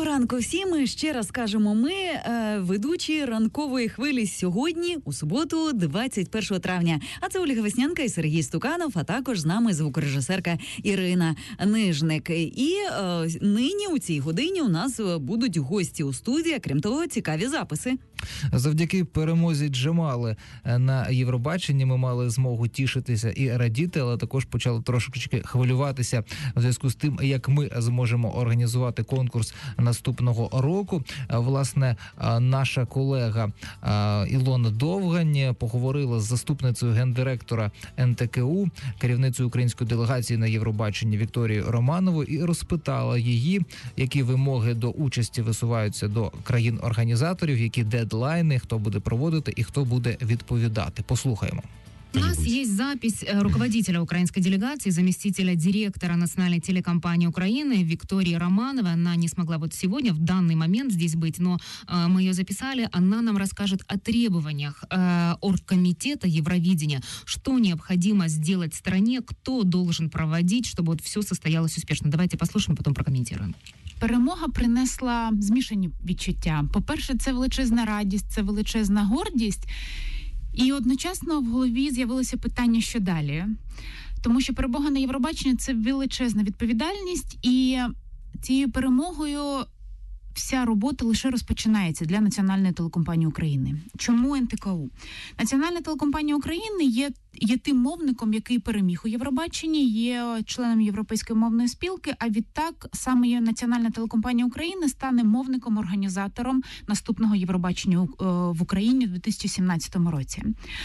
Доброго ранку всім. Ще раз кажемо, ми ведучі ранкової хвилі сьогодні, у суботу, 21 травня. А це Ольга Веснянка і Сергій Стуканов, а також з нами звукорежисерка Ірина Нижник. І нині у цій годині у нас будуть гості у студії, крім того, цікаві записи. Завдяки перемозі Джамали на Євробаченні ми мали змогу тішитися і радіти, але також почали трошечки хвилюватися в зв'язку з тим, як ми зможемо організувати конкурс наступного року. Власне, наша колега Ілона Довгань поговорила з заступницею гендиректора НТКУ, керівницею української делегації на Євробаченні Вікторією Романовою і розпитала її, які вимоги до участі висуваються до країн-організаторів, які дедлайни, хто буде проводити і хто буде відповідати. Послухаємо. У нас есть запись руководителя украинской делегации, заместителя директора национальной телекомпании Украины Виктории Романовой. Она не смогла вот сегодня, в данный момент здесь быть, но мы ее записали. Она нам расскажет о требованиях оргкомитета Евровидения, что необходимо сделать стране, кто должен проводить, чтобы вот все состоялось успешно. Давайте послушаем, потом прокомментируем. Перемога принесла змішані відчуття. По-перше, це величезна радість, це величезна гордість. І одночасно в голові з'явилося питання, що далі. Тому що перемога на Євробаченні – це величезна відповідальність, і цією перемогою вся робота лише розпочинається для Національної телекомпанії України. Чому НТКУ? Національна телекомпанія України є тим мовником, який переміг у Євробаченні, є членом Європейської мовної спілки, а відтак саме Національна телекомпанія України стане мовником-організатором наступного Євробачення в Україні у 2017 році.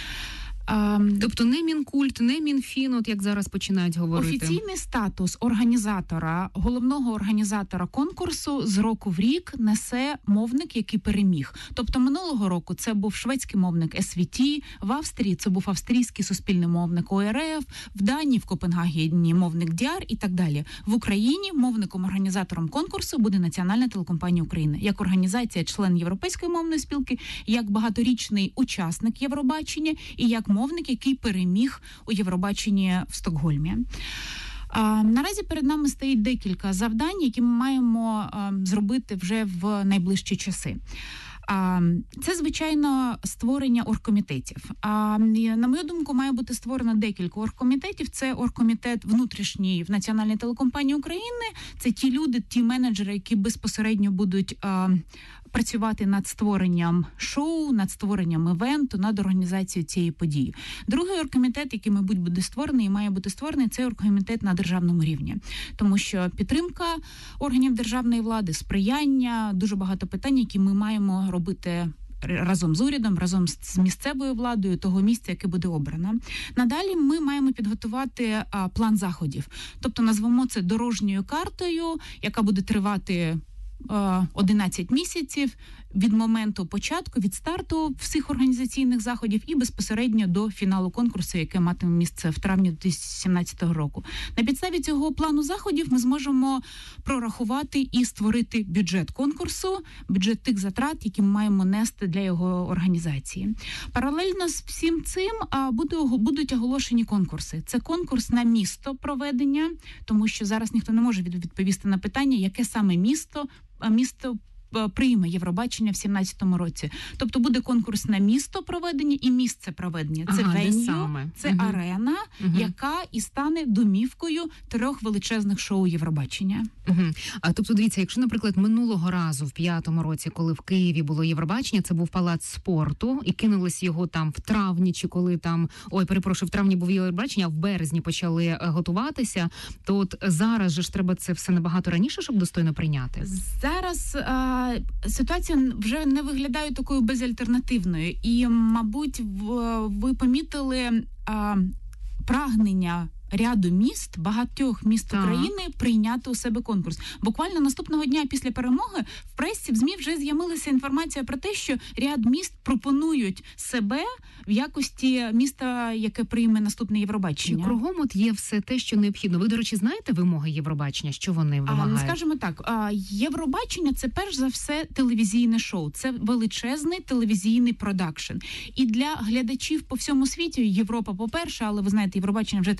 Тобто не Мінкульт, не Мінфін, от як зараз починають говорити. Офіційний статус організатора, головного організатора конкурсу з року в рік несе мовник, який переміг. Тобто минулого року це був шведський мовник СВТ, в Австрії це був австрійський суспільний мовник ОРФ, в Данії, в Копенгагені мовник ДІАР і так далі. В Україні мовником-організатором конкурсу буде Національна телекомпанія України. Як організація, член Європейської мовної спілки, як багаторічний учасник Євробачення і як мовник, який переміг у Євробаченні в Стокгольмі. Наразі перед нами стоїть декілька завдань, які ми маємо зробити вже в найближчі часи. Це, звичайно, створення оргкомітетів. На мою думку, має бути створено декілька оргкомітетів. Це оргкомітет внутрішній в Національній телекомпанії України. Це ті люди, ті менеджери, які безпосередньо будуть працювати над створенням шоу, над створенням івенту, над організацією цієї події. Другий оргкомітет, який, мабуть, буде створений і має бути створений, це оргкомітет на державному рівні. Тому що підтримка органів державної влади, сприяння, дуже багато питань, які ми маємо робити разом з урядом, разом з місцевою владою того місця, яке буде обрано. Надалі ми маємо підготувати план заходів. Тобто назвемо це дорожньою картою, яка буде тривати 11 місяців від моменту початку, від старту всіх організаційних заходів і безпосередньо до фіналу конкурсу, яке матиме місце в травні 2017 року. На підставі цього плану заходів ми зможемо прорахувати і створити бюджет конкурсу, бюджет тих затрат, які ми маємо нести для його організації. Паралельно з всім цим будуть оголошені конкурси. Це конкурс на місто проведення, тому що зараз ніхто не може відповісти на питання, яке саме місто прийме Євробачення в 2017 році. Тобто буде конкурс на місто проведення і місце проведення. Це веню, це арена, яка і стане домівкою 3 величезних шоу Євробачення. А тобто, дивіться, якщо, наприклад, минулого разу, в 2005 році, коли в Києві було Євробачення, це був палац спорту, і кинулись його там в травні, чи коли там, в травні був Євробачення, а в березні почали готуватися, то от зараз же ж треба це все набагато раніше, щоб достойно прийняти? Зараз ситуація вже не виглядає такою безальтернативною. І, мабуть, ви помітили прагнення ряду міст, багатьох міст України прийняти у себе конкурс. Буквально наступного дня після перемоги в пресі, в ЗМІ вже з'явилася інформація про те, що ряд міст пропонують себе в якості міста, яке прийме наступне Євробачення. Чи кругом от є все те, що необхідно? Ви, до речі, знаєте вимоги Євробачення? Що вони вимагають? Скажімо так, Євробачення – це перш за все телевізійне шоу. Це величезний телевізійний продакшн. І для глядачів по всьому світі, Європа, по-перше, але ви знаєте, Євробачення вже транслюється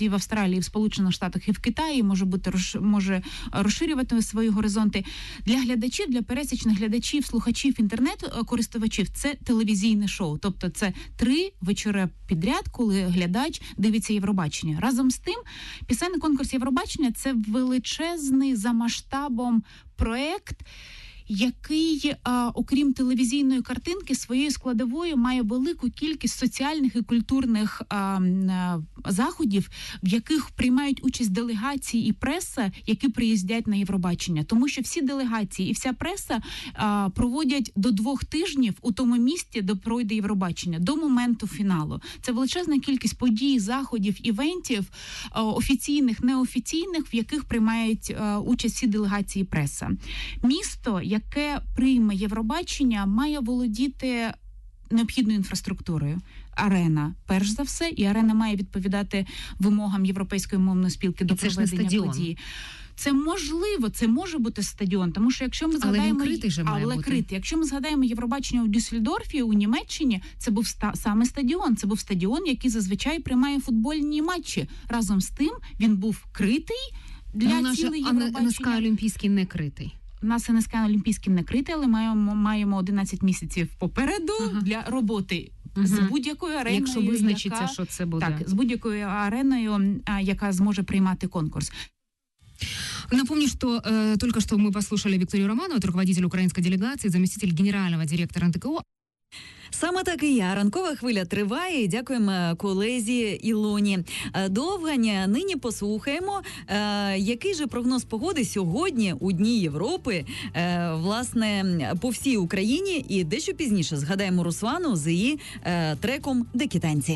і в Австралії, і в Сполучених Штатах, і в Китаї, може розширювати свої горизонти. Для глядачів, для пересічних глядачів, слухачів, інтернет-користувачів це телевізійне шоу. Тобто це 3 вечори підряд, коли глядач дивиться Євробачення. Разом з тим, пісенний конкурс Євробачення – це величезний за масштабом проект, який, окрім телевізійної картинки, своєю складовою має велику кількість соціальних і культурних заходів, в яких приймають участь делегації і преса, які приїздять на Євробачення. Тому що всі делегації і вся преса проводять до 2 тижнів у тому місті, де пройде Євробачення, до моменту фіналу. Це величезна кількість подій, заходів, івентів, офіційних, неофіційних, в яких приймають участь всі делегації і преса. Місто, яке прийме Євробачення, має володіти необхідною інфраструктурою. Арена, перш за все, і арена має відповідати вимогам Європейської мовної спілки до проведення подій. Це можливо, це може бути стадіон, тому що якщо ми згадаємо, якщо ми згадаємо Євробачення у Дюссельдорфі, у Німеччині, це був саме стадіон. Це був стадіон, який зазвичай приймає футбольні матчі. Разом з тим він був критий для цілої Євробачення. А НСК Олімпійський не критий. У нас НСК Олімпійський не критий, але маємо 11 місяців попереду для роботи з будь-якою ареною. Якщо визначиться, що це буде. Так, з будь-якою ареною, яка зможе приймати конкурс. Напомню, что только что мы послушали Викторию Романову, это руководитель украинской делегации, заместитель генерального директора НТКО. Саме так і я. Ранкова хвиля триває. І дякуємо колезі Ілоні. Довгань нині послухаємо, який же прогноз погоди сьогодні у Дні Європи, власне, по всій Україні. І дещо пізніше згадаємо Руслану з її треком «Дикі танці».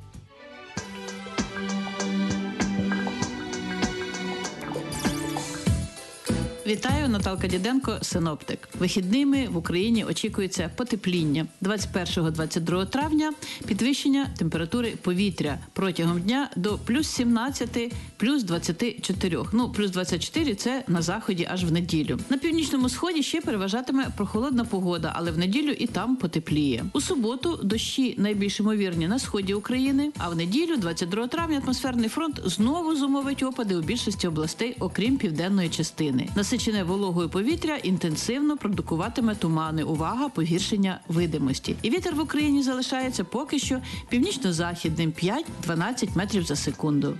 Вітаю, Наталка Діденко, синоптик. Вихідними в Україні очікується потепління. 21-22 травня підвищення температури повітря протягом дня до плюс 17, плюс 24. Плюс 24 – це на заході аж в неділю. На північному сході ще переважатиме прохолодна погода, але в неділю і там потепліє. У суботу дощі найбільш ймовірні на сході України, а в неділю, 22 травня, атмосферний фронт знову зумовить опади у більшості областей, окрім південної частини. Насичене вологою повітря інтенсивно продукуватиме тумани. Увага, погіршення видимості. І вітер в Україні залишається поки що північно-західним 5-12 метрів за секунду.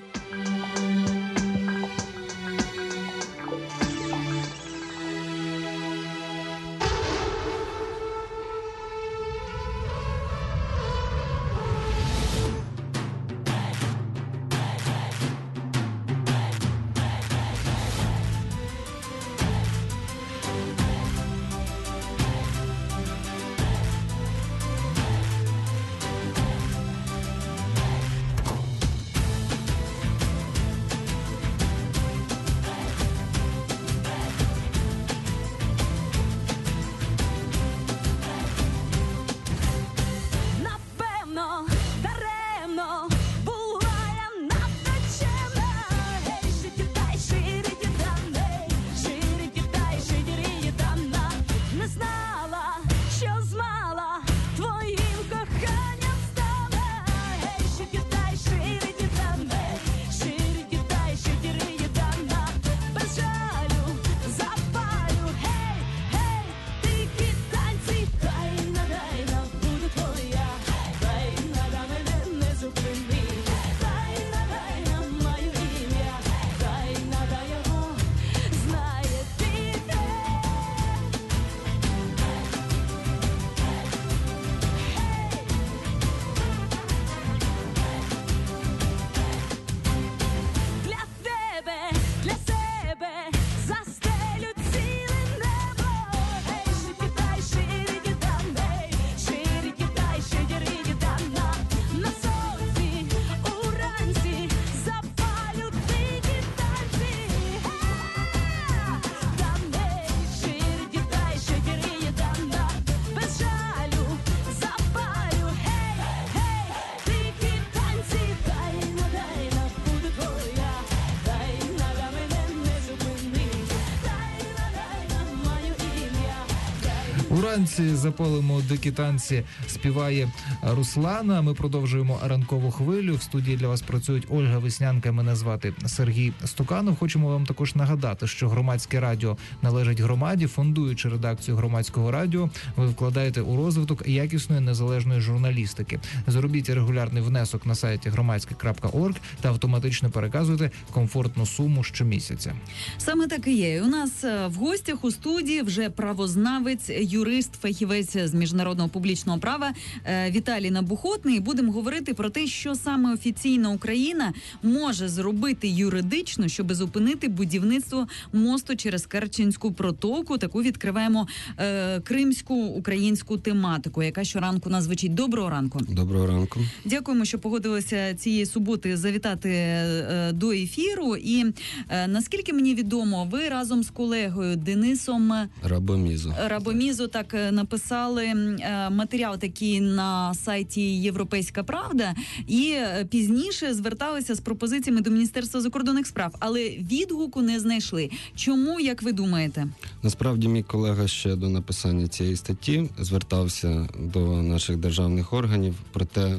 Уранці запалимо дикі танці, співає Руслана. Ми продовжуємо ранкову хвилю. В студії для вас працюють Ольга Веснянка, мене звати Сергій Стуканов. Хочемо вам також нагадати, що громадське радіо належить громаді. Фондуючи редакцію громадського радіо, ви вкладаєте у розвиток якісної незалежної журналістики. Зробіть регулярний внесок на сайті громадське.орг та автоматично переказуйте комфортну суму щомісяця. Саме так і є. У нас в гостях у студії вже правознавець, юрист, фахівець з міжнародного публічного права Віталій Набухотний. Будемо говорити про те, що саме офіційна Україна може зробити юридично, щоб зупинити будівництво мосту через Керченську протоку. Таку відкриваємо кримську українську тематику, яка щоранку нас звучить. Доброго ранку. Доброго ранку. Дякуємо, що погодилися цієї суботи завітати до ефіру. І наскільки мені відомо, ви разом з колегою Денисом Рабомізо так написали матеріал такий на сайті Європейська Правда, і пізніше зверталися з пропозиціями до Міністерства закордонних справ, але відгуку не знайшли. Чому, як ви думаєте? Насправді, мій колега ще до написання цієї статті звертався до наших державних органів, проте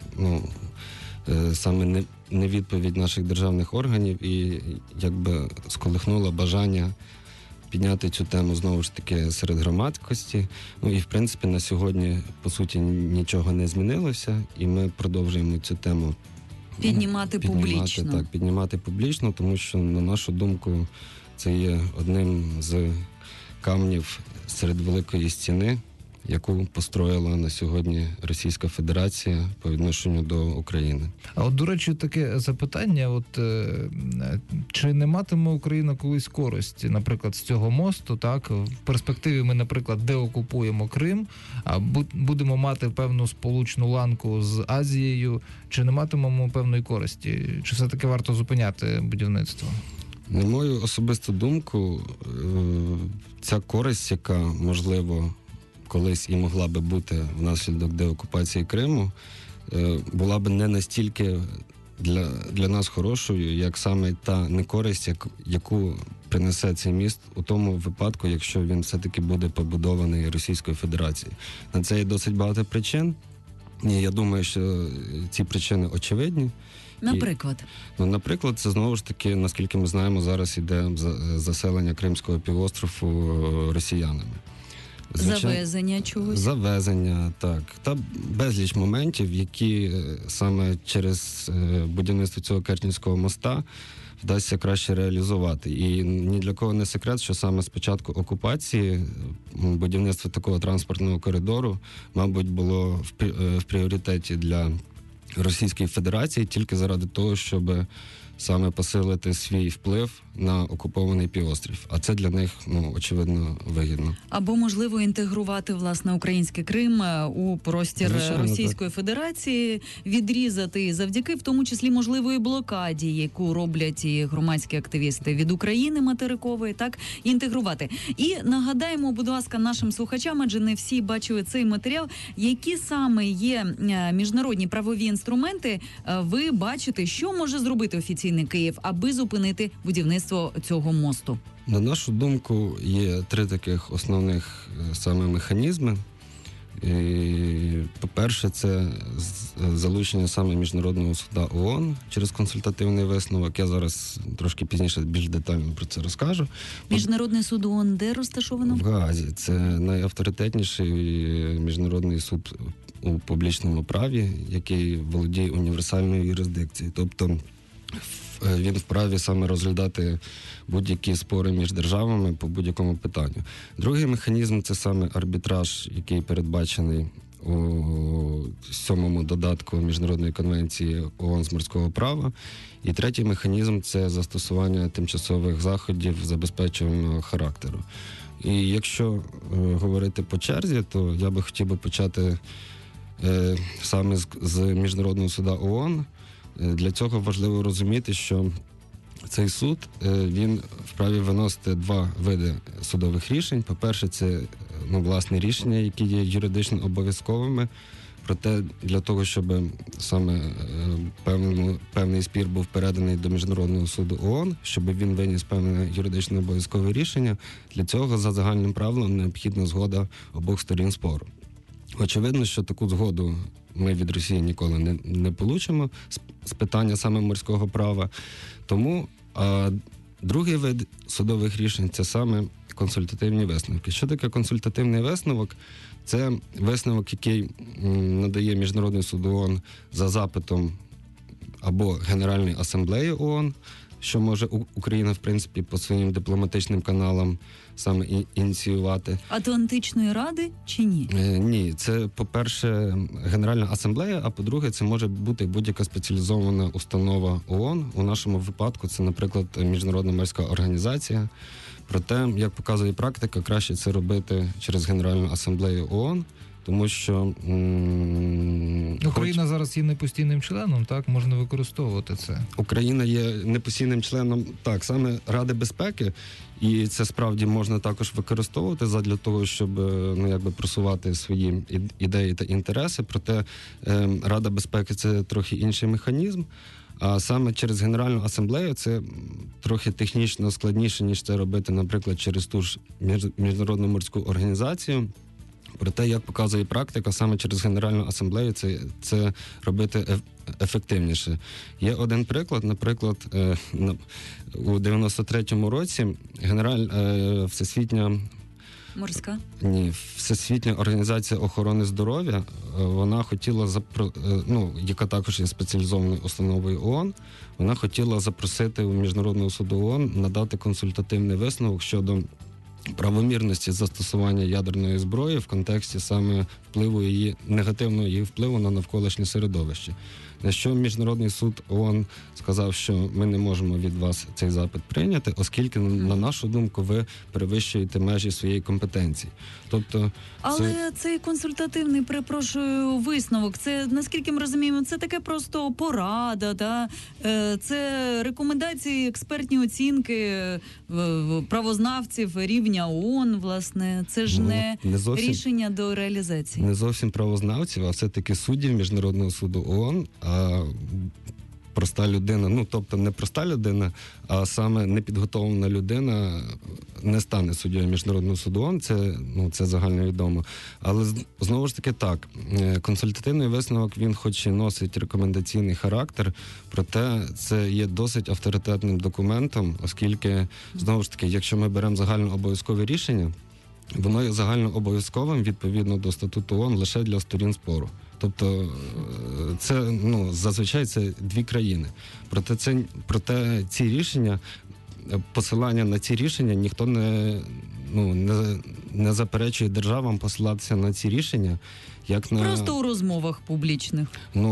саме не відповідь наших державних органів і якби сколихнула бажання підняти цю тему знову ж таки серед громадськості. І в принципі на сьогодні по суті нічого не змінилося, і ми продовжуємо цю тему піднімати публічно. Так, піднімати публічно, тому що, на нашу думку, це є одним з камнів серед Великої стіни, яку построїла на сьогодні Російська Федерація по відношенню до України. А от, до речі, таке запитання, чи не матиме Україна колись користі, наприклад, з цього мосту, так? В перспективі ми, наприклад, деокупуємо Крим, а будемо мати певну сполучну ланку з Азією, чи не матимемо певної користі? Чи все-таки варто зупиняти будівництво? На мою особисту думку, ця користь, яка, можливо, колись і могла би бути внаслідок деокупації Криму, була б не настільки для нас хорошою, як саме та некористь, яку принесе цей міст у тому випадку, якщо він все-таки буде побудований Російською Федерацією. На це є досить багато причин, і я думаю, що ці причини очевидні. Наприклад? Наприклад, це знову ж таки, наскільки ми знаємо, зараз іде заселення Кримського півострову росіянами. Завезення чогось? Завезення, так. Та безліч моментів, які саме через будівництво цього Керченського моста вдасться краще реалізувати. І ні для кого не секрет, що саме з початку окупації будівництво такого транспортного коридору, мабуть, було в пріоритеті для Російської Федерації тільки заради того, щоб саме посилити свій вплив на окупований півострів. А це для них, очевидно, вигідно. Або, можливо, інтегрувати, власне, український Крим у простір Російської Федерації, відрізати завдяки, в тому числі, можливої блокаді, яку роблять і громадські активісти від України материкової, так, інтегрувати. І нагадаємо, будь ласка, нашим слухачам, адже не всі бачили цей матеріал, які саме є міжнародні правові інструменти, ви бачите, що може зробити офіційний Київ, аби зупинити будівництво цього мосту? На нашу думку, є три таких основних саме механізми. По-перше, це залучення саме Міжнародного суду ООН через консультативний висновок. Я зараз трошки пізніше більш детально про це розкажу. Міжнародний суд ООН де розташовано? В Гаазі. Це найавторитетніший міжнародний суд у публічному праві, який володіє універсальною юрисдикцією. Тобто він вправі саме розглядати будь-які спори між державами по будь-якому питанню. Другий механізм – це саме арбітраж, який передбачений у 7-му додатку Міжнародної конвенції ООН з морського права. І третій механізм – це застосування тимчасових заходів забезпечувального характеру. І якщо говорити по черзі, то я би хотів почати саме з Міжнародного суду ООН. Для цього важливо розуміти, що цей суд, він вправі виносити два види судових рішень. По-перше, це власне рішення, які є юридично обов'язковими Проте для того, щоб саме певний спір був переданий до Міжнародного суду ООН, щоб він виніс певне юридично обов'язкове рішення, для цього за загальним правилом необхідна згода обох сторін спору. Очевидно, що таку згоду ми від Росії ніколи не получимо з питання саме морського права. Тому другий вид судових рішень – це саме консультативні висновки. Що таке консультативний висновок? Це висновок, який надає Міжнародний суд ООН за запитом або Генеральної асамблеї ООН, що може Україна, в принципі, по своїм дипломатичним каналам саме ініціювати. Атлантичної ради чи ні? Ні, це, по-перше, Генеральна асамблея, а по-друге, це може бути будь-яка спеціалізована установа ООН. У нашому випадку це, наприклад, Міжнародна морська організація. Проте, як показує практика, краще це робити через Генеральну асамблею ООН, тому що Україна зараз є непостійним членом, так? Можна використовувати це. Україна є непостійним членом, так, саме Ради безпеки, і це справді можна також використовувати задля того, щоб просувати свої ідеї та інтереси. Проте Рада безпеки – це трохи інший механізм. А саме через Генеральну асамблею це трохи технічно складніше, ніж це робити, наприклад, через ту ж Міжнародну морську організацію. Проте, як показує практика, саме через Генеральну асамблею це робити ефективніше. Є один приклад, наприклад, у 93-му році Всесвітня організація охорони здоров'я, вона хотіла, яка також є спеціалізованою установою ООН, вона хотіла запросити у Міжнародного суду ООН надати консультативний висновок щодо правомірності застосування ядерної зброї в контексті саме негативного її впливу на навколишнє середовище. На що Міжнародний суд ООН сказав, що ми не можемо від вас цей запит прийняти, оскільки, на нашу думку, ви перевищуєте межі своєї компетенції. Але цей консультативний, висновок, це, наскільки ми розуміємо, це таке просто порада, це рекомендації, експертні оцінки правознавців рівня ООН, власне. Це ж не рішення до реалізації. Не зовсім правознавців, а все-таки суддів Міжнародного суду ООН, а проста людина, тобто не проста людина, а саме непідготовлена людина не стане суддею Міжнародного суду ООН, це загальновідомо. Але знову ж таки так, консультативний висновок, він хоч і носить рекомендаційний характер, проте це є досить авторитетним документом, оскільки, знову ж таки, якщо ми беремо загальнообов'язкове рішення, воно є загальнообов'язковим відповідно до статуту ООН лише для сторін спору. Тобто це, зазвичай це дві країни. Проте ці рішення, посилання на ці рішення, ніхто не заперечує державам посилатися на ці рішення, як на... Просто у розмовах публічних.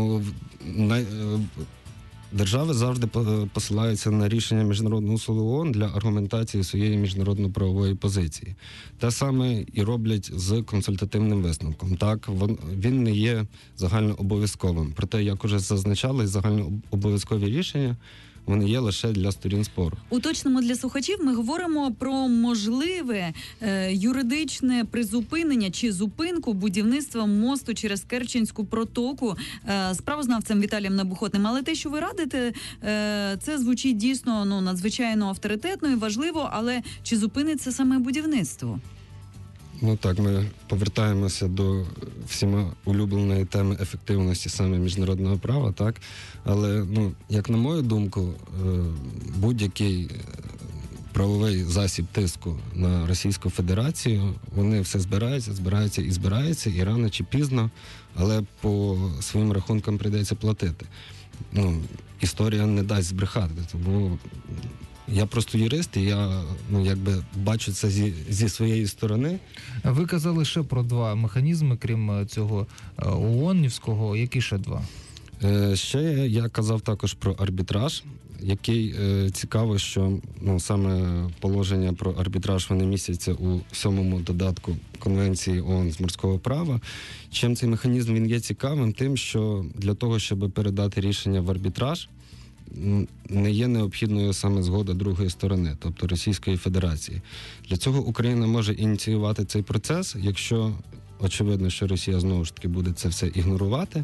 Держави завжди посилаються на рішення Міжнародного суду ООН для аргументації своєї міжнародно-правової позиції. Те саме і роблять з консультативним висновком. Так, він не є загальнообов'язковим. Проте, як уже зазначали, загальнообов'язкові рішення вони є лише для сторін спору. Уточнимо для слухачів, ми говоримо про можливе юридичне призупинення чи зупинку будівництва мосту через Керченську протоку з правознавцем Віталієм Набухотним. Але те, що ви радите, це звучить дійсно надзвичайно авторитетно і важливо, але чи зупиниться саме будівництво? Так, ми повертаємося до всіма улюбленої теми ефективності саме міжнародного права, так? Але, як на мою думку, будь-який правовий засіб тиску на Російську Федерацію, вони все збираються, і рано чи пізно, але по своїм рахункам прийдеться платити. Історія не дасть збрехати, тому... Я просто юрист, і я бачу це зі своєї сторони. Ви казали ще про два механізми, крім цього ООНівського. Які ще два? Ще я казав також про арбітраж, який цікаво, що саме положення про арбітраж вони містяться у 7-му додатку Конвенції ООН з морського права. Чим цей механізм він є цікавим? Тим, що для того, щоб передати рішення в арбітраж, не є необхідною саме згода другої сторони, тобто Російської Федерації. Для цього Україна може ініціювати цей процес, якщо очевидно, що Росія знову ж таки буде це все ігнорувати.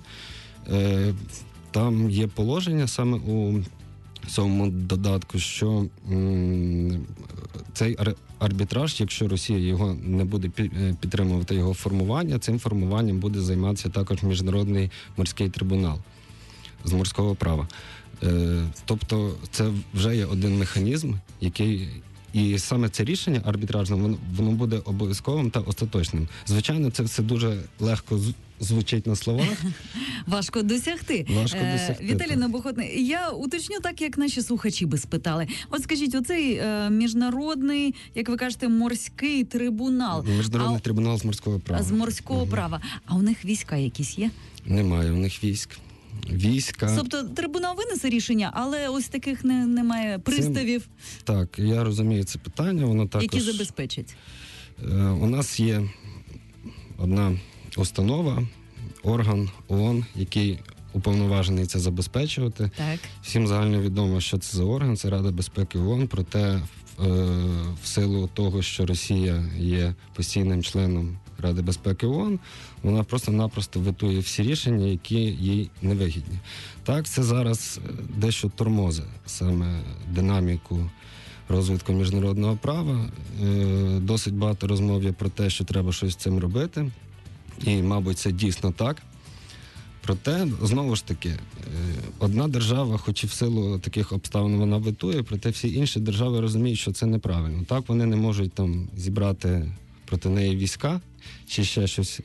Там є положення саме у цьому додатку, що цей арбітраж, якщо Росія його не буде підтримувати його формування, цим формуванням буде займатися також Міжнародний морський трибунал з морського права. Тобто це вже є один механізм, який... І саме це рішення арбітражне, воно буде обов'язковим та остаточним. Звичайно, це все дуже легко звучить на словах. Важко досягти. Віталій Набухотний, я уточню так, як наші слухачі би спитали. От скажіть, оцей міжнародний, як ви кажете, морський трибунал. Міжнародний трибунал з морського права. З морського права. А у них війська якісь є? Немає у них військ. Тобто трибунал винесе рішення, але ось таких немає приставів. Так, я розумію це питання, воно також... Які забезпечать? У нас є одна установа, орган ООН, який уповноважений це забезпечувати. Так. Всім загально відомо, що це за орган, це Рада безпеки ООН, проте в силу того, що Росія є постійним членом Ради безпеки ООН, вона просто-напросто витує всі рішення, які їй невигідні. Так, це зараз дещо тормозить саме динаміку розвитку міжнародного права. Досить багато розмов є про те, що треба щось з цим робити. І, мабуть, це дійсно так. Проте, знову ж таки, одна держава, хоч і в силу таких обставин вона витує, проте всі інші держави розуміють, що це неправильно. Так, вони не можуть там зібрати проти неї війська чи ще щось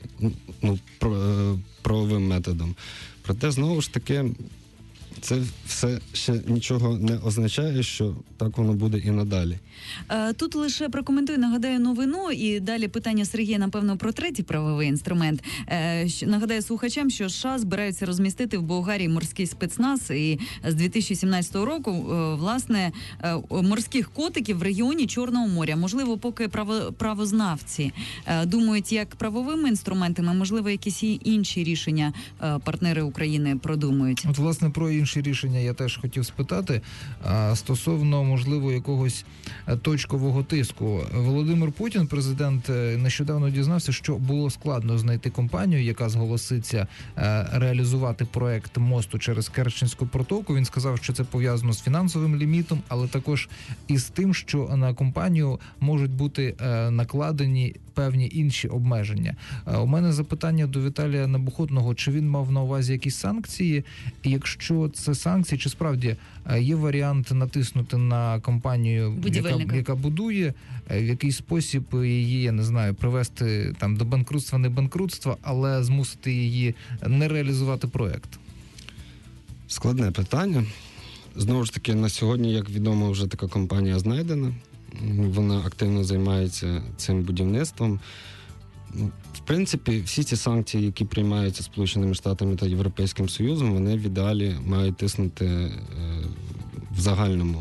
правовим методом. Проте, знову ж таки, це все ще нічого не означає, що так воно буде і надалі. Тут лише прокоментую, нагадаю новину, і далі питання Сергія, напевно, про третій правовий інструмент. Нагадаю слухачам, що США збираються розмістити в Болгарії морський спецназ, і з 2017 року, власне, морських котиків в регіоні Чорного моря. Можливо, поки правознавці думають, як правовими інструментами, можливо, якісь інші рішення партнери України продумують. От, власне, про інші рішення я теж хотів спитати. Стосовно, можливо, якогось точкового тиску. Володимир Путін, президент, нещодавно дізнався, що було складно знайти компанію, яка зголоситься реалізувати проект мосту через Керченську протоку. Він сказав, що це пов'язано з фінансовим лімітом, але також і з тим, що на компанію можуть бути накладені певні інші обмеження. У мене запитання до Віталія Набухотного, чи він мав на увазі якісь санкції? І якщо це санкції, чи справді є варіант натиснути на компанію, яка будує, в якийсь спосіб її, я не знаю, привести там до банкрутства, не банкрутства, але змусити її не реалізувати проект? Складне питання. Знову ж таки, на сьогодні, як відомо, вже така компанія знайдена. Вона активно займається цим будівництвом. В принципі, всі ці санкції, які приймаються Сполученими Штатами та Європейським Союзом, вони в ідеалі мають тиснути в загальному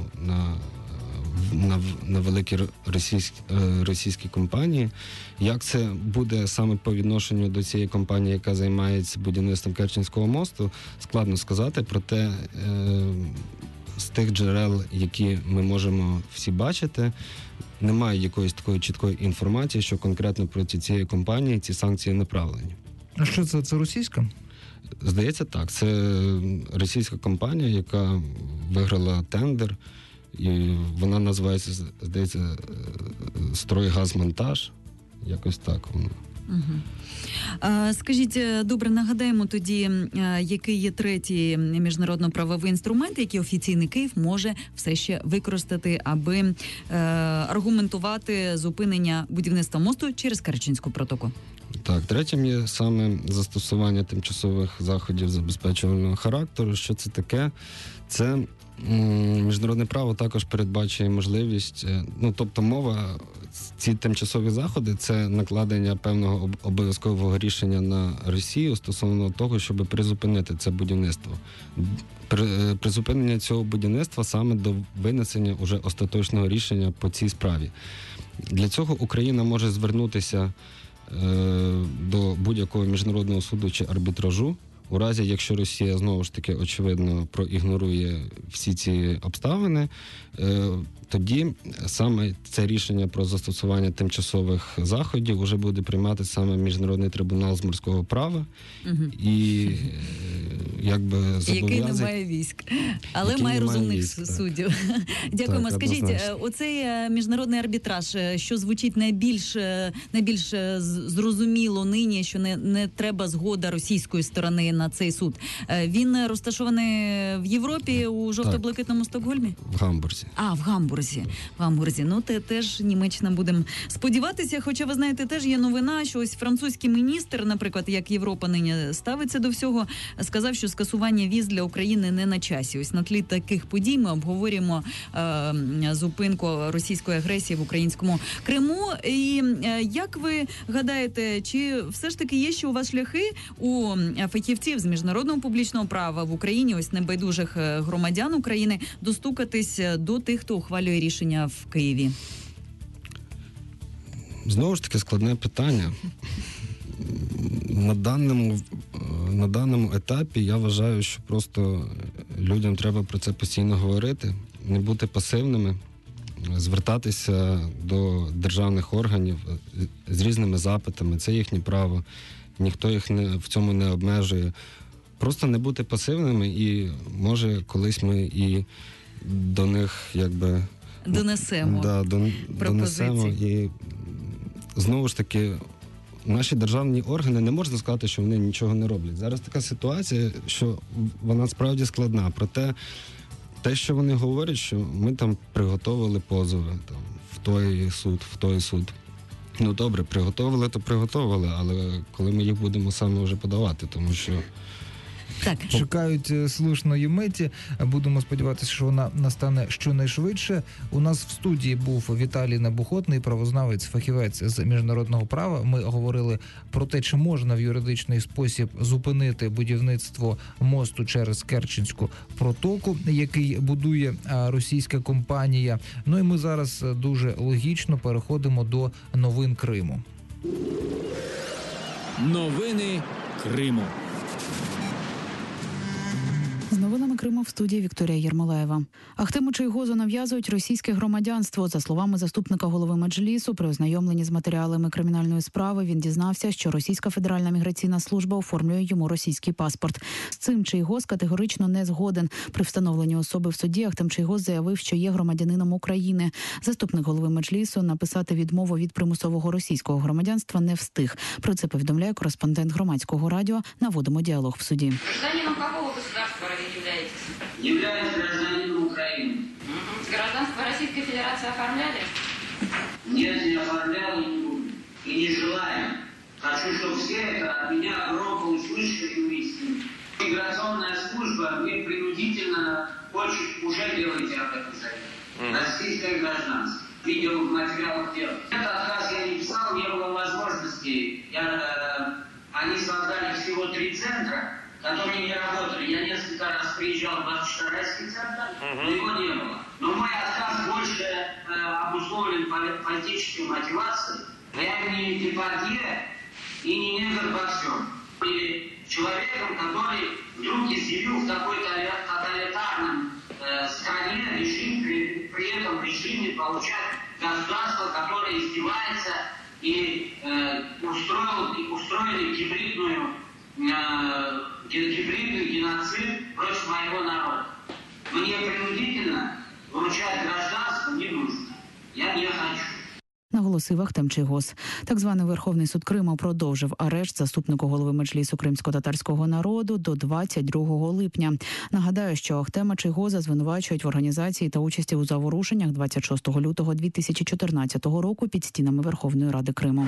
на великі російські компанії. Як це буде саме по відношенню до цієї компанії, яка займається будівництвом Керченського мосту, складно сказати, проте з тих джерел, які ми можемо всі бачити, немає якоїсь такої чіткої інформації, що конкретно проти цієї компанії ці санкції направлені. А що це? Це російська? Здається, так. Це російська компанія, яка виграла тендер, і вона називається, здається, «Стройгазмонтаж». Якось так воно. Скажіть, добре, нагадаємо тоді, який є третій міжнародно-правовий інструмент, який офіційний Київ може все ще використати, аби аргументувати зупинення будівництва мосту через Керченську протоку? Так, третім є саме застосування тимчасових заходів забезпечувального характеру. Що це таке? Це міжнародне право також передбачує можливість, тобто мова, ці тимчасові заходи – це накладення певного обов'язкового рішення на Росію стосовно того, щоб призупинити це будівництво. Призупинення цього будівництва саме до винесення уже остаточного рішення по цій справі. Для цього Україна може звернутися до будь-якого міжнародного суду чи арбітражу У разі, якщо Росія знову ж таки очевидно проігнорує всі ці обставини, тоді саме це рішення про застосування тимчасових заходів вже буде приймати саме Міжнародний трибунал з морського права. І якби який не має військ, але має розумних суддів. Дякуємо. Так, скажіть, однозначно. оцей міжнародний арбітраж, що звучить найбільш зрозуміло нині, що не треба згода російської сторони на цей суд. Він розташований в Європі у жовто-блакитному Стокгольмі? В Гамбурзі. В Гамбурзі. Ну, теж Німеччина, будемо сподіватися. Хоча, ви знаєте, теж є новина, що ось французький міністр, наприклад, як Європа нині ставиться до всього, сказав, що скасування віз для України не на часі. Ось на тлі таких подій ми обговорюємо зупинку російської агресії в українському Криму. І як ви гадаєте, чи все ж таки є ще у вас шляхи у фахівців з міжнародного публічного права в Україні, ось небайдужих громадян України, достукатись до тих, хто ухвалює рішення в Києві? Знову ж таки, складне питання. На даному етапі я вважаю, що просто людям треба про це постійно говорити, не бути пасивними, звертатися до державних органів з різними запитами. Це їхнє право, ніхто їх в цьому не обмежує. Просто не бути пасивними, і може колись ми і до них якби донесемо донесемо. І знову ж таки, наші державні органи, не можна сказати, що вони нічого не роблять. Зараз така ситуація, що вона справді складна. Проте те, що вони говорять, що ми там приготовили позови там, в той суд. Ну добре, приготовили, то приготовили, але коли ми їх будемо саме вже подавати, тому що так. Чекають слушної миті. Будемо сподіватися, що вона настане щонайшвидше. У нас в студії був Віталій Набухотний, правознавець, фахівець з міжнародного права. Ми говорили про те, чи можна в юридичний спосіб зупинити будівництво мосту через Керченську протоку, який будує російська компанія. Ну і ми зараз дуже логічно переходимо до новин Криму. Новини Криму. З новинами Криму в студії Вікторія Єрмолаєва. Ахтему Чийгозу нав'язують російське громадянство. За словами заступника голови Меджлісу, при ознайомленні з матеріалами кримінальної справи він дізнався, що Російська Федеральна міграційна служба оформлює йому російський паспорт. З цим Чийгоз категорично не згоден. При встановленні особи в суді Ахтем Чийгоз заявив, що є громадянином України. Заступник голови Меджлісу написати відмову від примусового російського громадянства не встиг. Про це повідомляє кореспондент Громадського радіо. Наводимо діалог в суді. Гражданином какого государства вы являетесь? Являюсь гражданином Украины. Гражданство Российской Федерации оформляли? Нет, не оформлял и не буду. И не желаю. Хочу, чтобы все это от меня громко услышали и выяснили. Миграционная служба мне принудительно хочет, уже делаете об этом совет. Российское гражданство. Видел в материалах дела. Этот отказ я не писал, не было возможности. Они создали всего 3 центра, которые не работали. Я несколько раз приезжал в 24-й центр, но его не было. Но мой отказ больше обусловлен политической мотивацией. Я не Депардье и не негр во всем. Или человеком, который вдруг изъявил в такой тоталитарном стране режим, при этом режиме получать государство, которое издевается и устроили гибридный геноцид против моего народа. Мне принудительно вручать гражданство не нужно. Я не хочу. Наголосив Ахтем Чийгоз. Так званий Верховний суд Криму продовжив арешт заступнику голови Меджлісу кримсько-татарського народу до 22 липня. Нагадаю, що Ахтема Чийгоза звинувачують в організації та участі у заворушеннях 26 лютого 2014 року під стінами Верховної Ради Криму.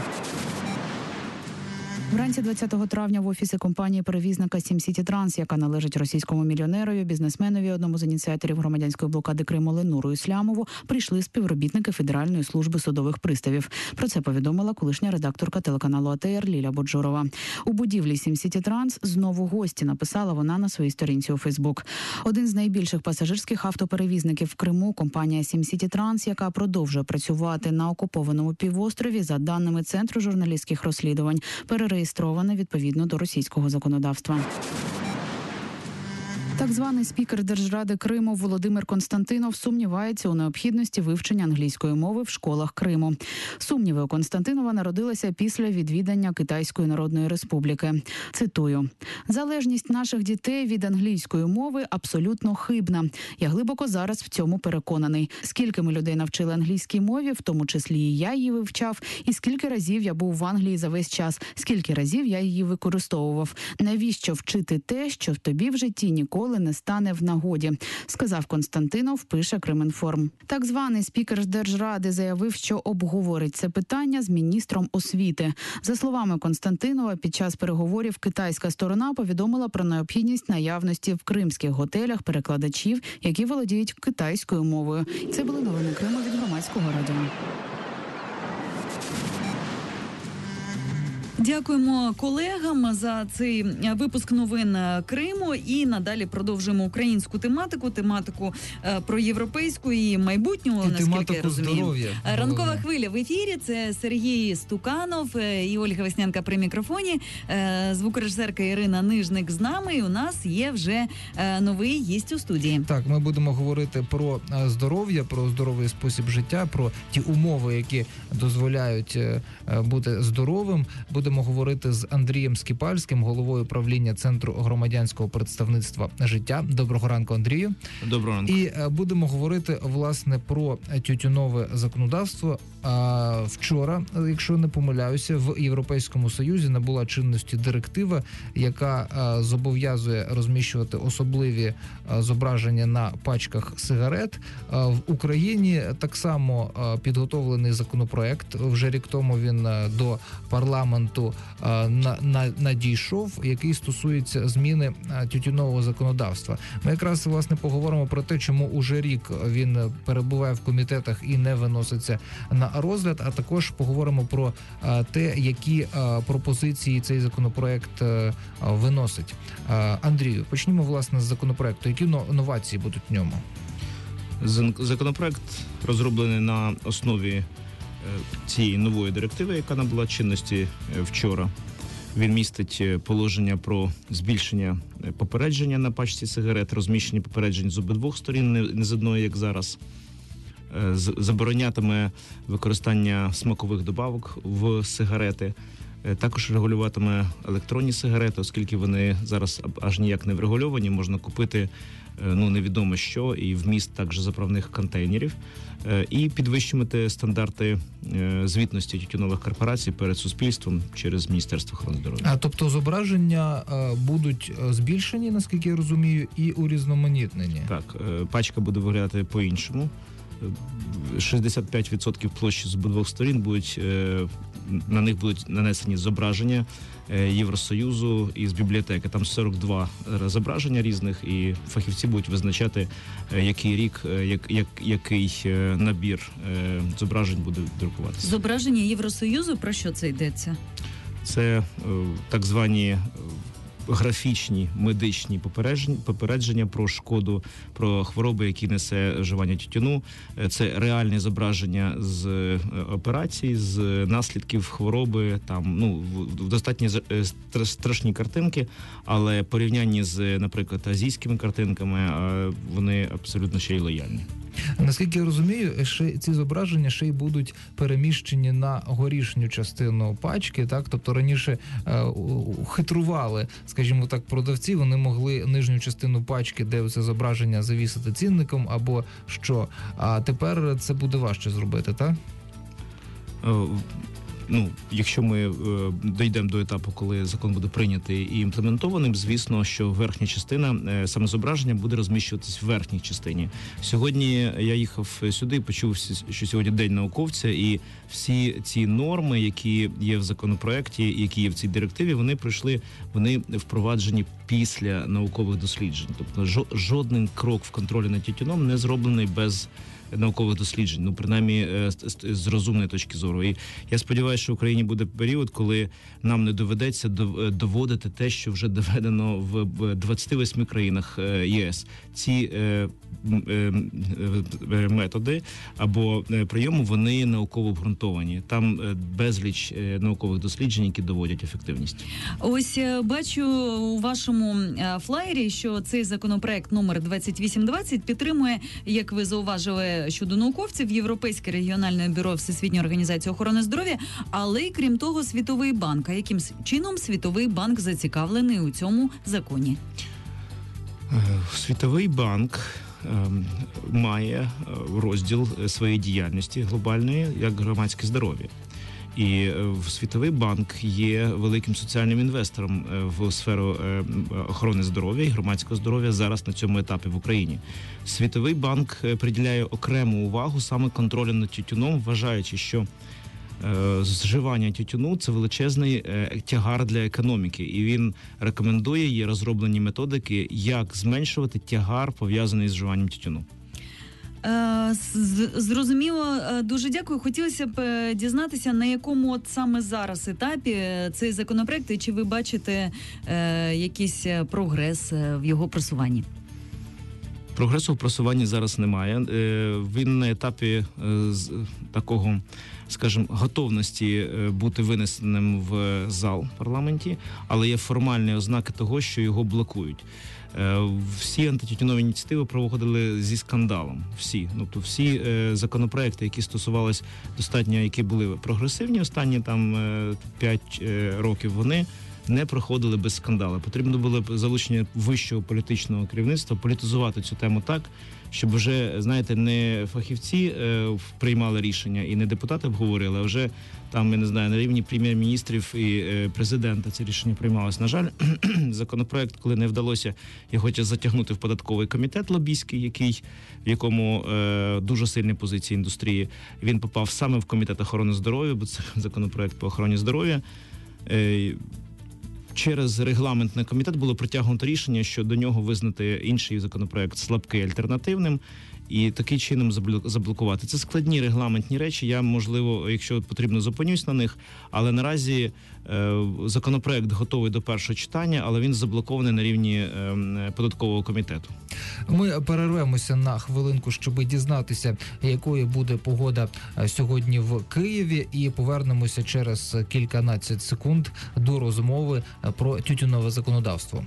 Вранці 20 травня в офісі компанії-перевізника «Сім-Сіті Транс», яка належить російському мільйонерові, бізнесменові, одному з ініціаторів громадянської блокади Криму Ленуру Іслямову, прийшли співробітники Федеральної служби судових приставів. Про це повідомила колишня редакторка телеканалу АТР Ліля Боджурова. У будівлі «Сім-Сіті Транс» знову гості, написала вона на своїй сторінці у Фейсбук. Один з найбільших пасажирських автоперевізників в Криму, компанія «Сім-Сіті Транс», яка продовжує працювати на окупованому півострові, за даними Центру журналістських розслідувань, перереєстрована відповідно до російського законодавства. Так званий спікер Держради Криму Володимир Константинов сумнівається у необхідності вивчення англійської мови в школах Криму. Сумніви у Константинова народилися після відвідання Китайської Народної Республіки. Цитую: «Залежність наших дітей від англійської мови абсолютно хибна. Я глибоко зараз в цьому переконаний. Скільки ми людей навчили англійській мові, в тому числі і я її вивчав, і скільки разів я був в Англії за весь час, скільки разів я її використовував. Навіщо вчити те, що в тобі в житті ніколи не стане в нагоді», сказав Константинов, пише Кримінформ. Так званий спікер Держради заявив, що обговорить це питання з міністром освіти. За словами Константинова, під час переговорів китайська сторона повідомила про необхідність наявності в кримських готелях перекладачів, які володіють китайською мовою. Це були новини Криму від Громадського радіо. Дякуємо колегам за цей випуск новин Криму і надалі продовжуємо українську тематику про європейську і майбутнього, наскільки я розумію. Здоров'я. Ранкова хвиля в ефірі. Це Сергій Стуканов і Ольга Веснянка при мікрофоні. Звукорежисерка Ірина Нижник з нами. І у нас є вже новий гість у студії. Так, ми будемо говорити про здоров'я, про здоровий спосіб життя, про ті умови, які дозволяють бути здоровим. Будемо говорити з Андрієм Скіпальським, головою правління Центру громадянського представництва «Життя». Доброго ранку, Андрію. Доброго ранку. І будемо говорити, власне, про тютюнове законодавство. Вчора, якщо не помиляюся, в Європейському Союзі набула чинності директива, яка зобов'язує розміщувати особливі зображення на пачках сигарет. В Україні так само підготовлений законопроект. Вже рік тому він до парламенту надійшов, який стосується зміни тютюнового законодавства. Ми якраз, власне, поговоримо про те, чому уже рік він перебуває в комітетах і не виноситься на розгляд, а також поговоримо про те, які пропозиції цей законопроект виносить. Андрію, почнімо, власне, з законопроекту. Які новації будуть в ньому? Законопроект розроблений на основі цієї нової директиви, яка набула чинності вчора. Він містить положення про збільшення попередження на пачці сигарет, розміщення попереджень з обидвох сторін, не з одної, як зараз. Заборонятиме використання смакових добавок в сигарети. Також регулюватиме електронні сигарети, оскільки вони зараз аж ніяк не врегульовані. Можна купити невідомо що і вміст також заправних контейнерів. І підвищувати стандарти звітності тютюнових корпорацій перед суспільством через Міністерство охорони здоров'я. Тобто зображення будуть збільшені, наскільки я розумію, і урізноманітнені? Так, пачка буде виглядати по-іншому. 65% площі з обидвох сторін на них будуть нанесені зображення Євросоюзу із бібліотеки. Там 42 зображення різних, і фахівці будуть визначати, який рік, який набір зображень буде друкуватися. Зображення Євросоюзу, про що це йдеться? Це так звані графічні медичні попередження про шкоду, про хвороби, які несе вживання тютюну. Це реальні зображення з операцій, з наслідків хвороби. Там достатньо страшні картинки, але порівнянні з, наприклад, азійськими картинками, вони абсолютно ще й лояльні. Наскільки я розумію, ці зображення ще й будуть переміщені на горішню частину пачки, так? Тобто раніше хитрували, скажімо так, продавці, вони могли нижню частину пачки, де це зображення, завісити цінником або що. А тепер це буде важче зробити, так? Якщо ми дійдемо до етапу, коли закон буде прийнятий і імплементованим, звісно, що верхня частина, саме зображення, буде розміщуватись в верхній частині. Сьогодні я їхав сюди і почув, що сьогодні День науковця, і всі ці норми, які є в законопроекті, які є в цій директиві, вони впроваджені після наукових досліджень. Тобто жоден крок в контролі над тютюном не зроблений без наукових досліджень, ну принаймні з розумної точки зору. І я сподіваюся, що в Україні буде період, коли нам не доведеться доводити те, що вже доведено в 28 країнах ЄС. Ці методи або прийоми, вони науково обґрунтовані. Там безліч наукових досліджень, які доводять ефективність. Ось бачу у вашому флаєрі, що цей законопроект номер 2820 підтримує, як ви зауважили, щодо науковців, Європейське регіональне бюро Всесвітньої організації охорони здоров'я, але й крім того Світовий банк. А яким чином Світовий банк зацікавлений у цьому законі? Світовий банк має розділ своєї діяльності глобальної як громадське здоров'я. І Світовий банк є великим соціальним інвестором в сферу охорони здоров'я і громадського здоров'я зараз на цьому етапі в Україні. Світовий банк приділяє окрему увагу саме контролю над тютюном, вважаючи, що зживання тютюну – це величезний тягар для економіки. І він рекомендує, є розроблені методики, як зменшувати тягар, пов'язаний з вживанням тютюну. Зрозуміло, дуже дякую. Хотілося б дізнатися, на якому от саме зараз етапі цей законопроект, і чи ви бачите якийсь прогрес в його просуванні? Прогресу в просуванні зараз немає. Він на етапі такого, скажімо, готовності бути винесеним в зал в парламенті, але є формальні ознаки того, що його блокують. Всі антитютюнові ініціативи проводили зі скандалом. Всі. Тобто всі законопроекти, які стосувалися достатньо, які були прогресивні останні там 5 років, вони не проходили без скандалу. Потрібно було залучення вищого політичного керівництва, політизувати цю тему так, щоб вже, знаєте, не фахівці приймали рішення і не депутати обговорили, а вже там, я не знаю, на рівні прем'єр-міністрів і президента це рішення приймалось. На жаль, законопроект, коли не вдалося його затягнути в податковий комітет лобійський, в якому дуже сильні позиції індустрії, він попав саме в комітет охорони здоров'я, бо це законопроект по охороні здоров'я. Через регламентний комітет було притягнуто рішення, що до нього визнати інший законопроект слабкий альтернативним і таким чином заблокувати. Це складні регламентні речі, я, можливо, якщо потрібно, зупинюсь на них, але наразі законопроект готовий до першого читання, але він заблокований на рівні податкового комітету. Ми перервемося на хвилинку, щоб дізнатися, якою буде погода сьогодні в Києві, і повернемося через кільканадцять секунд до розмови про тютюнове законодавство.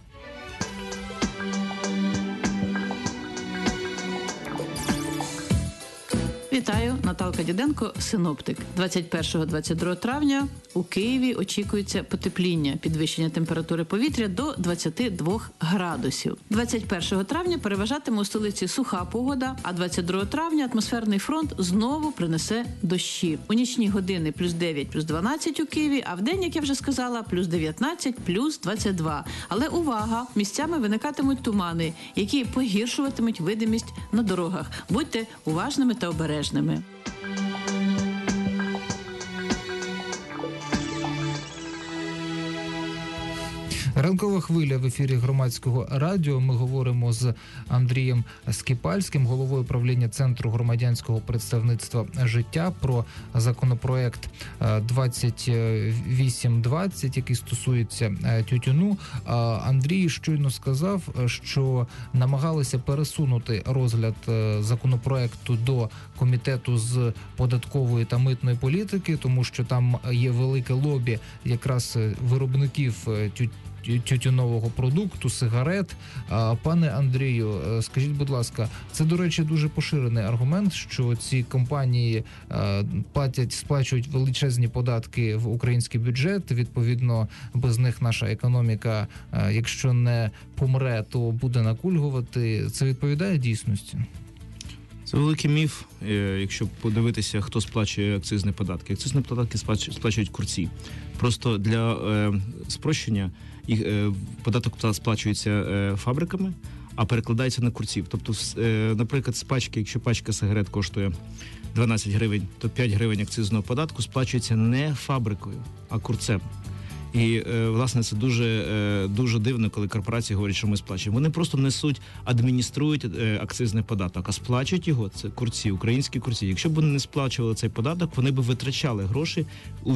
Вітаю, Наталка Діденко, синоптик. 21-22 травня у Києві очікується потепління, підвищення температури повітря до 22 градусів. 21 травня переважатиме у столиці суха погода, а 22 травня атмосферний фронт знову принесе дощі. У нічні години плюс 9, плюс 12 у Києві, а в день, як я вже сказала, плюс 19, плюс 22. Але увага! Місцями виникатимуть тумани, які погіршуватимуть видимість на дорогах. Будьте уважними та обережними. Ранкова хвиля в ефірі Громадського радіо. Ми говоримо з Андрієм Скіпальським, головою правління Центру громадянського представництва «Життя», про законопроект 2820, який стосується тютюну. Андрій щойно сказав, що намагалися пересунути розгляд законопроекту до комітету з податкової та митної політики, тому що там є велике лобі якраз виробників тютюнового продукту, сигарет. Пане Андрію, скажіть, будь ласка, це, до речі, дуже поширений аргумент, що ці компанії сплачують величезні податки в український бюджет, відповідно, без них наша економіка, якщо не помре, то буде накульгувати. Це відповідає дійсності? Це великий міф, якщо подивитися, хто сплачує акцизні податки. Акцизні податки сплачують курці. Просто для спрощення податок сплачується фабриками, а перекладається на курців. Тобто, наприклад, з пачки, якщо пачка сигарет коштує 12 гривень, то 5 гривень акцизного податку сплачується не фабрикою, а курцем. І, власне, це дуже дивно, коли корпорації говорять, що ми сплачуємо. Вони просто несуть, адмініструють акцизний податок, а сплачують його це курці, українські курці. Якщо б вони не сплачували цей податок, вони б витрачали гроші в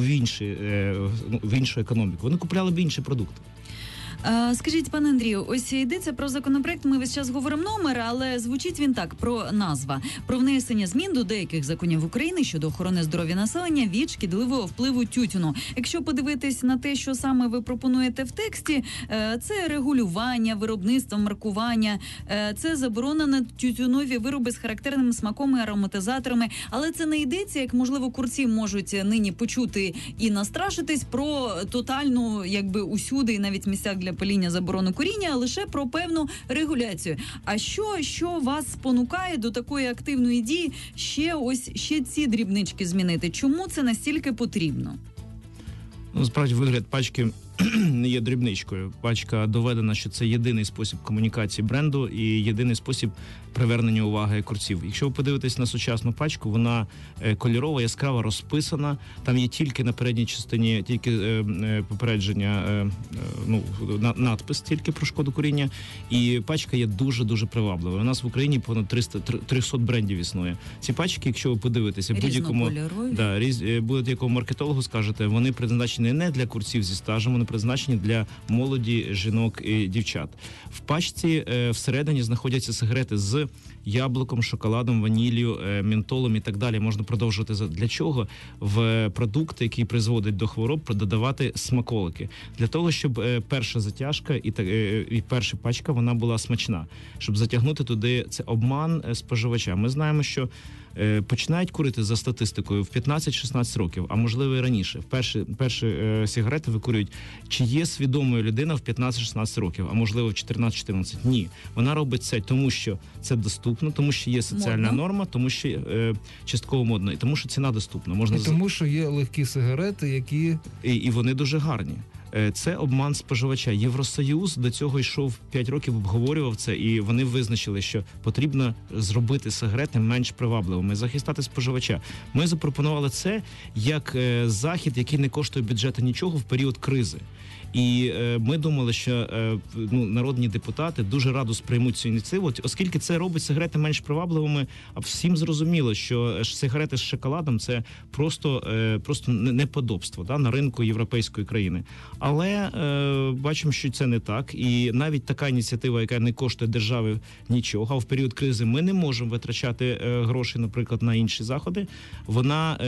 іншу економіку. Вони купляли б інші продукти. Скажіть, пане Андрію, ось йдеться про законопроект, ми весь час говоримо номер, але звучить він так, про назва. Про внесення змін до деяких законів України щодо охорони здоров'я населення від шкідливого впливу тютюну. Якщо подивитись на те, що саме ви пропонуєте в тексті, це регулювання, виробництво, маркування, це заборона на тютюнові вироби з характерним смаком і ароматизаторами, але це не йдеться, як, можливо, курці можуть нині почути і настрашитись про тотальну, якби, усюди і навіть місцях для паління заборону куріння, а лише про певну регуляцію. А що вас спонукає до такої активної дії ще ці дрібнички змінити? Чому це настільки потрібно? Насправді, вигляд пачки не є дрібничкою. Пачка доведена, що це єдиний спосіб комунікації бренду і єдиний спосіб привернення уваги курців. Якщо ви подивитесь на сучасну пачку, вона кольорова, яскраво розписана. Там є тільки на передній частині попередження, надпис тільки про шкоду куріння. І пачка є дуже-дуже привабливою. У нас в Україні понад 300 брендів існує. Ці пачки, якщо ви подивитеся, будь-якому маркетологу скажете, вони призначені не для курців зі стажем, вони призначені для молоді, жінок і дівчат. В пачці всередині знаходяться сигарети з яблуком, шоколадом, ваніллю, ментолом і так далі. Можна продовжувати. Для чого? В продукти, які призводять до хвороб, додавати смаколики. Для того, щоб перша затяжка і перша пачка, вона була смачна. Щоб затягнути туди, це обман споживача. Ми знаємо, що починають курити за статистикою в 15-16 років, а можливо і раніше. Перші сигарети викурюють. Чи є свідомою людина в 15-16 років, а можливо в 14-14? Ні. Вона робить це, тому що це доступно, тому що є соціальна норма, тому що частково модно, і тому що ціна доступна. Тому що є легкі сигарети, які... І вони дуже гарні. Це обман споживача. Євросоюз до цього йшов 5 років, обговорював це, і вони визначили, що потрібно зробити сигарети менш привабливими, захистати споживача. Ми запропонували це як захід, який не коштує бюджету нічого в період кризи. І ми думали, що народні депутати дуже радо сприймуть цю ініціативу, оскільки це робить сигарети менш привабливими, а всім зрозуміло, що сигарети з шоколадом – це просто неподобство на ринку європейської країни. Але бачимо, що це не так. І навіть така ініціатива, яка не коштує держави нічого, а в період кризи ми не можемо витрачати гроші, наприклад, на інші заходи, вона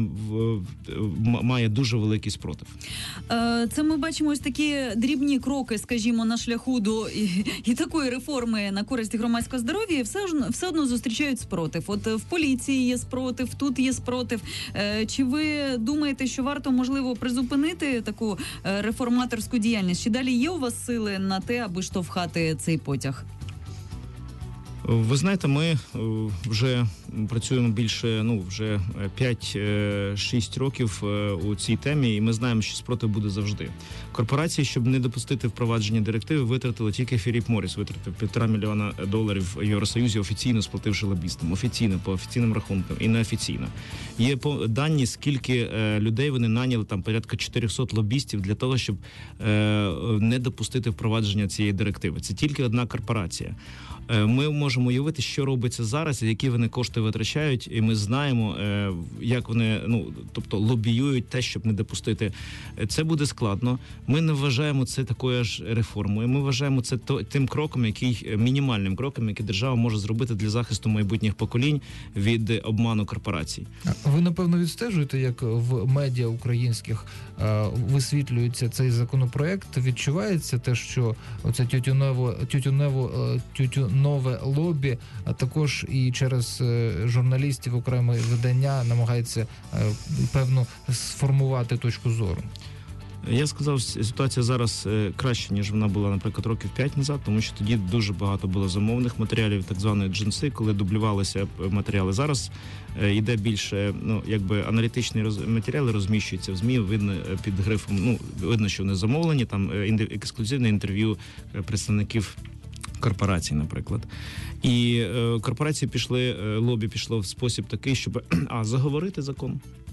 має дуже великий спротив. Це ми бачимо ось такі дрібні кроки, скажімо, на шляху до і такої реформи на користь громадського здоров'я, все одно зустрічають спротив. От в поліції є спротив, тут є спротив. Чи ви думаєте, що варто, можливо, призупинити таку реформаторську діяльність? Чи далі є у вас сили на те, аби штовхати цей потяг? Ви знаєте, ми вже працюємо більше, вже 5-6 років у цій темі, і ми знаємо, що спротив буде завжди. Корпорації, щоб не допустити впровадження директиви, витратили тільки Філіп Морріс, витратив $1,5 мільйона в Євросоюзі, офіційно сплативши лобістам, офіційно, по офіційним рахункам і неофіційно. Є дані, скільки людей вони наняли, там порядка 400 лобістів для того, щоб не допустити впровадження цієї директиви. Це тільки одна корпорація. Ми можемо уявити, що робиться зараз, які вони кошти витрачають, і ми знаємо, як вони, тобто лобіюють те, щоб не допустити. Це буде складно. Ми не вважаємо це такою ж реформою. Ми вважаємо це тим кроком, мінімальним кроком, який держава може зробити для захисту майбутніх поколінь від обману корпорацій. Ви, напевно, відстежуєте, як в медіа українських висвітлюється цей законопроект? Відчувається те, що оце тютюнове лобі, а також і через журналістів окремі видання намагається певно сформувати точку зору? Я сказав, ситуація зараз краще, ніж вона була, наприклад, років 5 назад, тому що тоді дуже багато було замовних матеріалів, так званої джинси, коли дублювалися матеріали. Зараз йде більше, аналітичні матеріали розміщуються в ЗМІ, видно під грифом, видно, що вони замовлені, там ексклюзивне інтерв'ю представників корпорацій, наприклад. І корпорації лобі пішло в спосіб такий, щоб заговорити закон.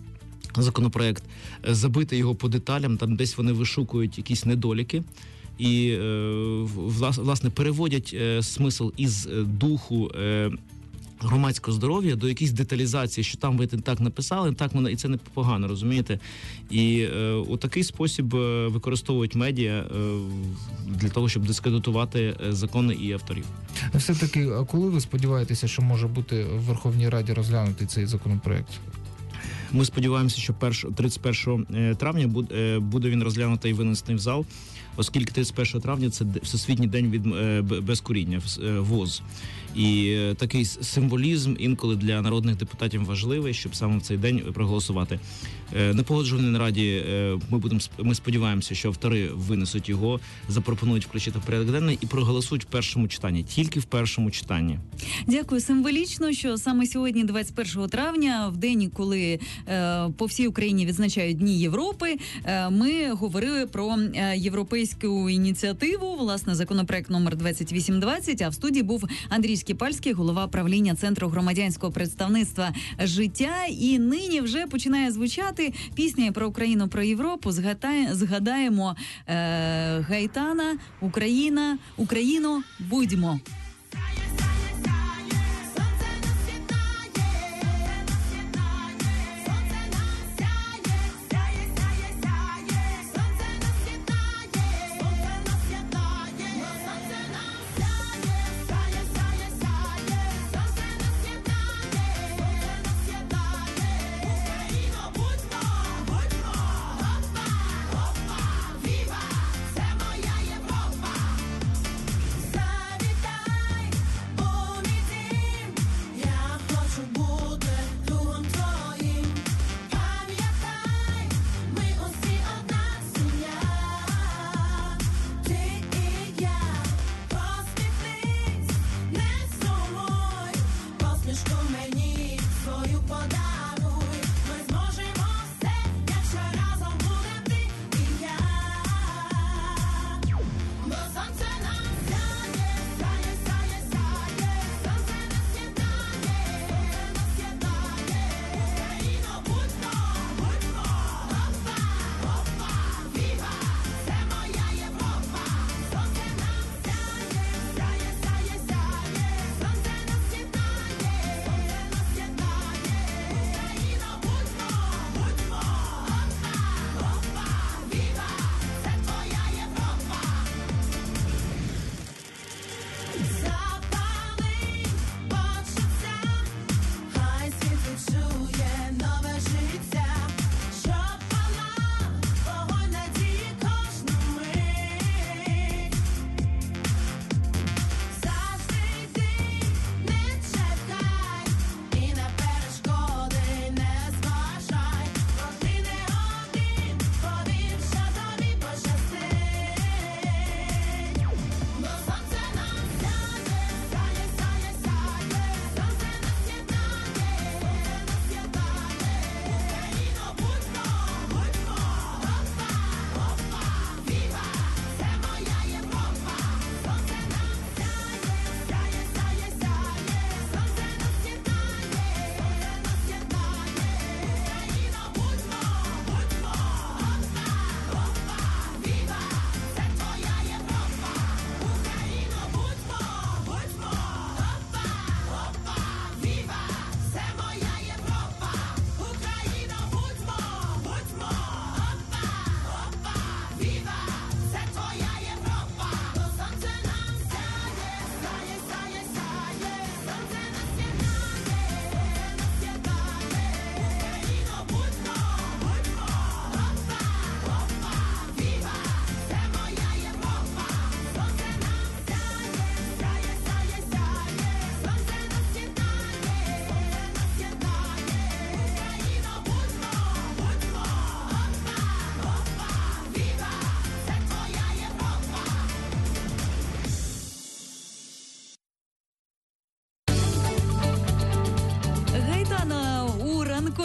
законопроект, забити його по деталям, там десь вони вишукують якісь недоліки і, власне, переводять смисл із духу громадського здоров'я до якоїсь деталізації, що там ви так написали, так і це не погано, розумієте? І у такий спосіб використовують медіа для того, щоб дискредитувати закони і авторів. Все-таки, а коли ви сподіваєтеся, що може бути в Верховній Раді розглянутий цей законопроект? Ми сподіваємося, що 31 травня буде він розглянутий і винесений в зал, оскільки 31 травня – це Всесвітній день від безкуріння, ВОЗ. І такий символізм інколи для народних депутатів важливий, щоб саме в цей день проголосувати. На Погоджувальній раді ми сподіваємося, що автори винесуть його, запропонують включити в порядок денний і проголосують в першому читанні, тільки в першому читанні. Дякую. Символічно, що саме сьогодні, 21 травня, в день, коли по всій Україні відзначають Дні Європи, ми говорили про європейську ініціативу, власне, законопроект номер 2820, а в студії був Андрій Скіпальський, голова правління Центру громадянського представництва «Життя». І нині вже починає звучати пісня про Україну, про Європу. Згадаємо Гайтана «Україно, будьмо».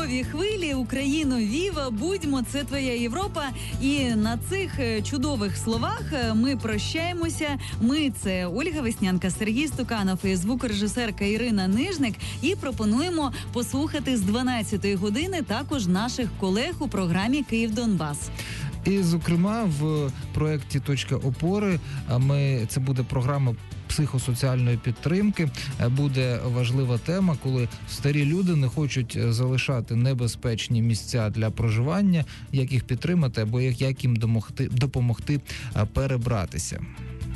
ранкові хвилі. Україно, віва, будьмо, це твоя Європа. І на цих чудових словах ми прощаємося. Ми – це Ольга Веснянка, Сергій Стуканов і звукорежисерка Ірина Нижник. І пропонуємо послухати з 12-ї години також наших колег у програмі «Київ-Донбас». І, зокрема, в проєкті «Точка опори» це буде програма психосоціальної підтримки. Буде важлива тема, коли старі люди не хочуть залишати небезпечні місця для проживання, як їх підтримати або як їм допомогти перебратися.